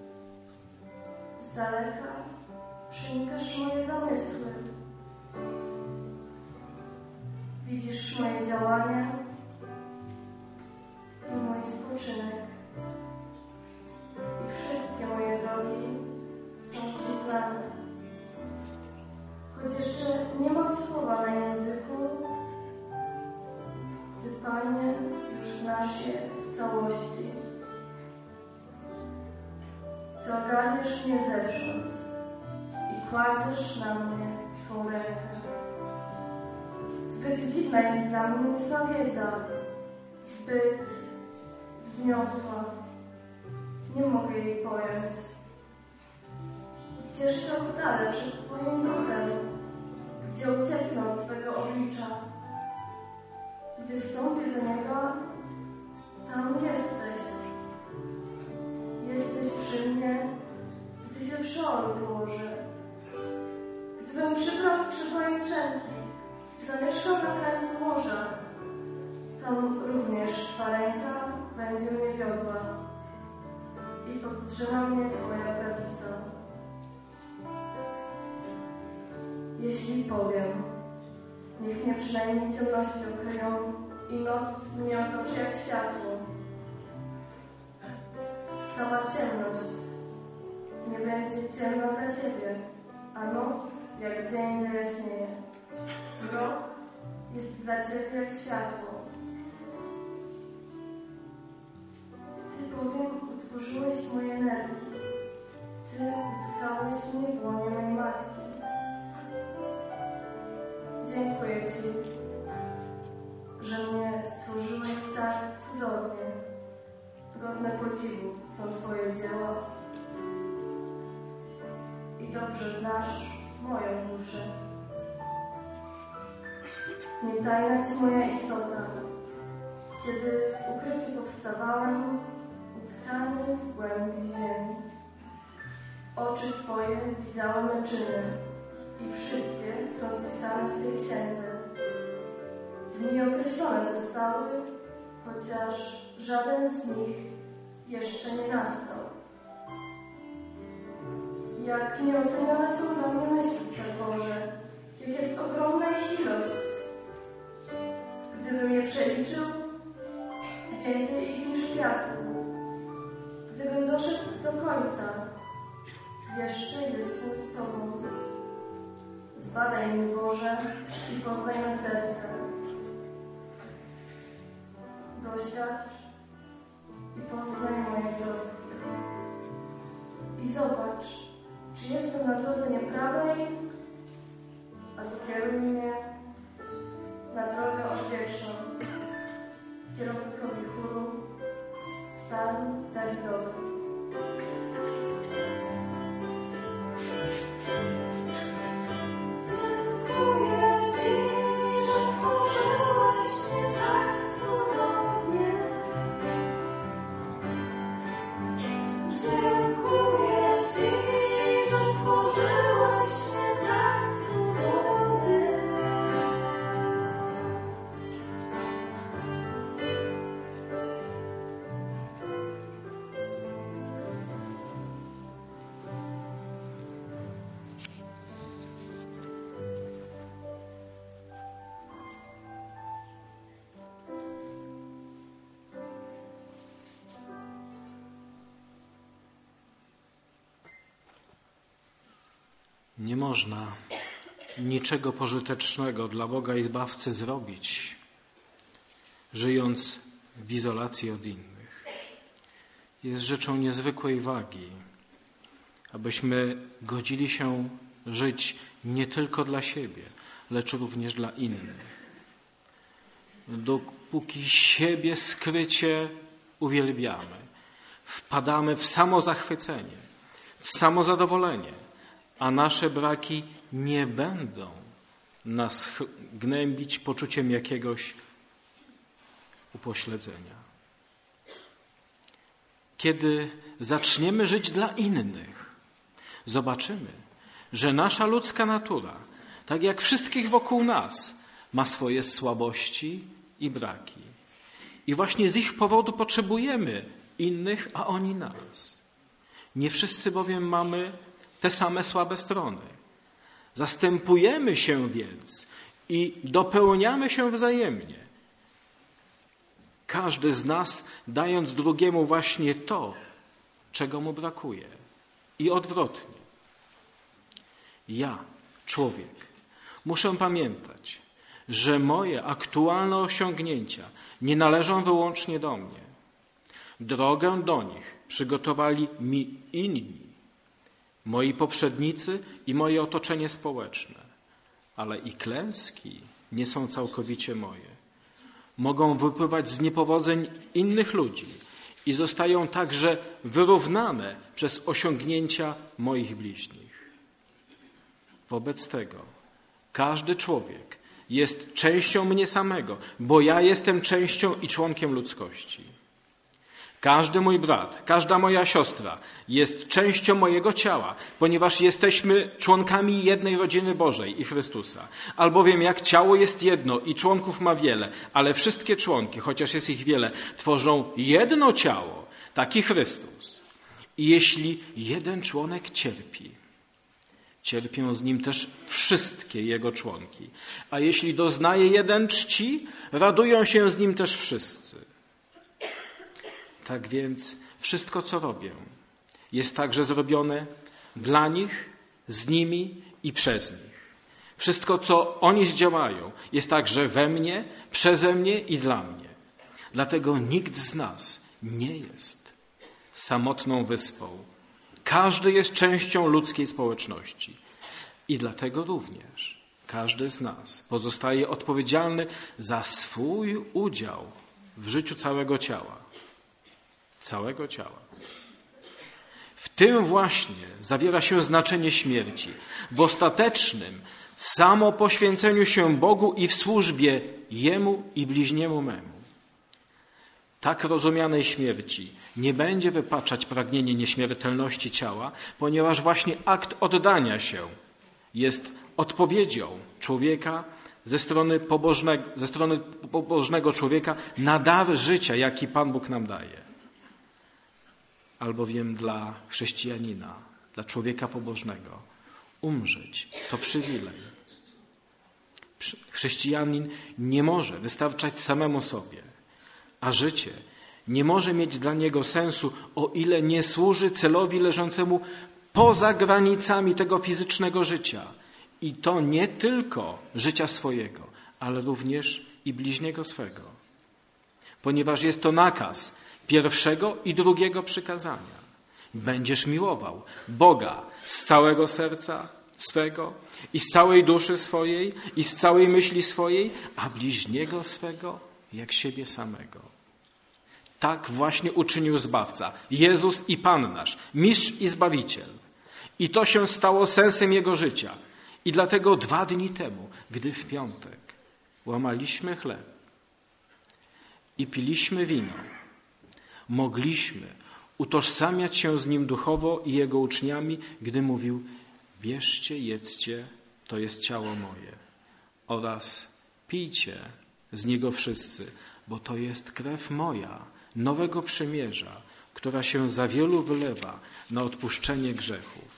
Z daleka przenikasz moje zamysły. Widzisz moje działania i mój spoczynek. I wszystkie moje drogi są Ci znane. Choć jeszcze nie mam słowa na języku, Ty, Panie, już znasz je w całości. Ty ogarniesz mnie zewsząd i kładziesz na mnie swą rękę. Zbyt dziwna jest dla mnie Twa wiedza, zbyt wzniosła. Nie mogę jej pojąć. Gdzież się oddalę przed Twoim duchem, gdzie ucieknę od Twego oblicza. Gdy wstąpię do niego, tam jesteś. Jesteś przy mnie, gdy się przeor wyłoży. Gdybym przybrał z przyboju drzemki, zamieszkał na krańcu morza, tam również Twa ręka będzie mnie wiodła i podtrzyma mnie Twoja prawica. Jeśli powiem, niech mnie przynajmniej ciemności ukryją i noc mnie otoczy jak światło. Sama ciemność nie będzie ciemna dla Ciebie, a noc jak dzień zajaśnieje. Rok jest dla Ciebie jak światło. Ty bowiem utworzyłeś moje nerki. Ty utkałeś mnie w łonie mojej matki. Dziękuję Ci, że mnie stworzyłeś tak cudownie. Godne podziwu są Twoje dzieła i dobrze znasz moją duszę. Nie tajna Ci moja istota, kiedy w ukryciu powstawałem, utkany w głębi ziemi. Oczy Twoje widziały me czyny i wszystkie są spisane w Twojej księdze. Dni określone zostały, chociaż żaden z nich jeszcze nie nastał. Jak nieocenione są dla mnie myśli, Twe Boże, jak jest ogromna ich ilość. Gdybym je przeliczył, więcej ich niż piasku. Gdybym doszedł do końca, jeszcze jestem z Tobą. Zbadaj mnie, Boże, i poznaj me serce. Doświadcz i poznaj moje troski. I zobacz, czy jestem na drodze nieprawej, a skieruj mnie na drogę odwieczną. Kierownikowi chóru, psalm Dawidowy. Nie można niczego pożytecznego dla Boga i Zbawcy zrobić, żyjąc w izolacji od innych. Jest rzeczą niezwykłej wagi, abyśmy godzili się żyć nie tylko dla siebie, lecz również dla innych. Dopóki siebie skrycie uwielbiamy, wpadamy w samozachwycenie, w samozadowolenie, a nasze braki nie będą nas gnębić poczuciem jakiegoś upośledzenia. Kiedy zaczniemy żyć dla innych, zobaczymy, że nasza ludzka natura, tak jak wszystkich wokół nas, ma swoje słabości i braki. I właśnie z ich powodu potrzebujemy innych, a oni nas. Nie wszyscy bowiem mamy te same słabe strony. Zastępujemy się więc i dopełniamy się wzajemnie. Każdy z nas dając drugiemu właśnie to, czego mu brakuje. I odwrotnie. Ja, człowiek, muszę pamiętać, że moje aktualne osiągnięcia nie należą wyłącznie do mnie. Drogę do nich przygotowali mi inni, moi poprzednicy i moje otoczenie społeczne. Ale i klęski nie są całkowicie moje. Mogą wypływać z niepowodzeń innych ludzi i zostają także wyrównane przez osiągnięcia moich bliźnich. Wobec tego każdy człowiek jest częścią mnie samego, bo ja jestem częścią i członkiem ludzkości. Każdy mój brat, każda moja siostra jest częścią mojego ciała, ponieważ jesteśmy członkami jednej rodziny Bożej i Chrystusa. Albowiem jak ciało jest jedno i członków ma wiele, ale wszystkie członki, chociaż jest ich wiele, tworzą jedno ciało, taki Chrystus. I jeśli jeden członek cierpi, cierpią z nim też wszystkie jego członki. A jeśli doznaje jeden czci, radują się z nim też wszyscy. Tak więc wszystko, co robię, jest także zrobione dla nich, z nimi i przez nich. Wszystko, co oni zdziałają, jest także we mnie, przeze mnie i dla mnie. Dlatego nikt z nas nie jest samotną wyspą. Każdy jest częścią ludzkiej społeczności. I dlatego również każdy z nas pozostaje odpowiedzialny za swój udział w życiu całego ciała. Całego ciała. W tym właśnie zawiera się znaczenie śmierci. W ostatecznym samopoświęceniu się Bogu i w służbie Jemu i bliźniemu memu. Tak rozumianej śmierci nie będzie wypaczać pragnienie nieśmiertelności ciała, ponieważ właśnie akt oddania się jest odpowiedzią człowieka ze strony pobożnego, ze strony pobożnego człowieka na dar życia, jaki Pan Bóg nam daje. Albowiem dla chrześcijanina, dla człowieka pobożnego, umrzeć to przywilej. Chrześcijanin nie może wystarczać samemu sobie, a życie nie może mieć dla niego sensu, o ile nie służy celowi leżącemu poza granicami tego fizycznego życia. I to nie tylko życia swojego, ale również i bliźniego swego. Ponieważ jest to nakaz pierwszego i drugiego przykazania. Będziesz miłował Boga z całego serca swego i z całej duszy swojej i z całej myśli swojej, a bliźniego swego jak siebie samego. Tak właśnie uczynił Zbawca, Jezus i Pan nasz, Mistrz i Zbawiciel. I to się stało sensem Jego życia. I dlatego dwa dni temu, gdy w piątek łamaliśmy chleb i piliśmy wino, mogliśmy utożsamiać się z Nim duchowo i Jego uczniami, gdy mówił: bierzcie, jedzcie, to jest ciało moje, oraz pijcie z Niego wszyscy, bo to jest krew moja, nowego przymierza, która się za wielu wylewa na odpuszczenie grzechów.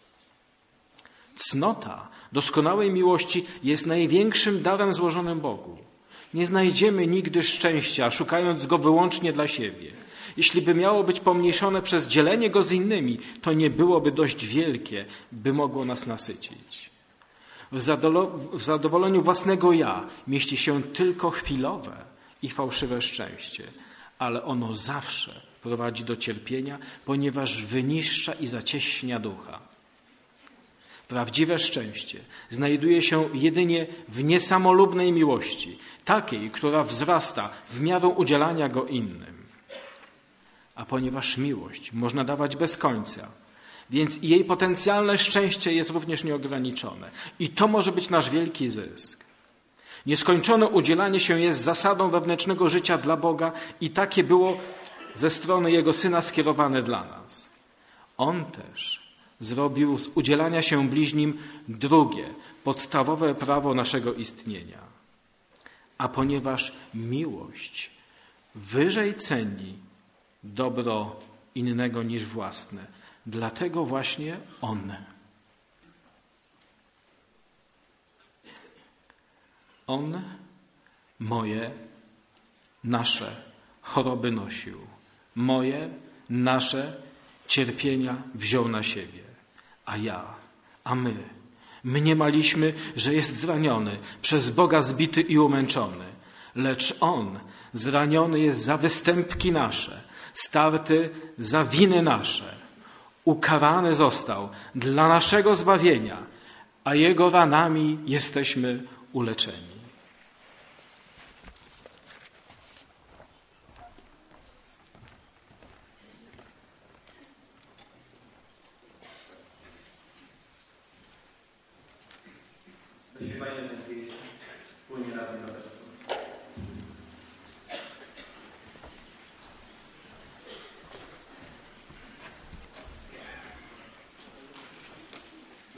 Cnota doskonałej miłości jest największym darem złożonym Bogu. Nie znajdziemy nigdy szczęścia, szukając go wyłącznie dla siebie. Jeśli by miało być pomniejszone przez dzielenie go z innymi, to nie byłoby dość wielkie, by mogło nas nasycić. W, zadolo- w zadowoleniu własnego ja mieści się tylko chwilowe i fałszywe szczęście, ale ono zawsze prowadzi do cierpienia, ponieważ wyniszcza i zacieśnia ducha. Prawdziwe szczęście znajduje się jedynie w niesamolubnej miłości, takiej, która wzrasta w miarę udzielania go innym. A ponieważ miłość można dawać bez końca, Więc jej potencjalne szczęście jest również nieograniczone. I to może być nasz wielki zysk. Nieskończone udzielanie się jest zasadą wewnętrznego życia dla Boga i takie było ze strony Jego Syna skierowane dla nas. On też zrobił z udzielania się bliźnim drugie, podstawowe prawo naszego istnienia. A ponieważ miłość wyżej ceni dobro innego niż własne, dlatego właśnie On. On moje, nasze choroby nosił. Moje, nasze cierpienia wziął na siebie. A ja, a my, mniemaliśmy, że jest zraniony, przez Boga zbity i umęczony. Lecz On zraniony jest za występki nasze, starty za winy nasze. Ukarany został dla naszego zbawienia, a Jego ranami jesteśmy uleczeni. Zaśpiewajmy tę pieśń wspólnie razem na wersji.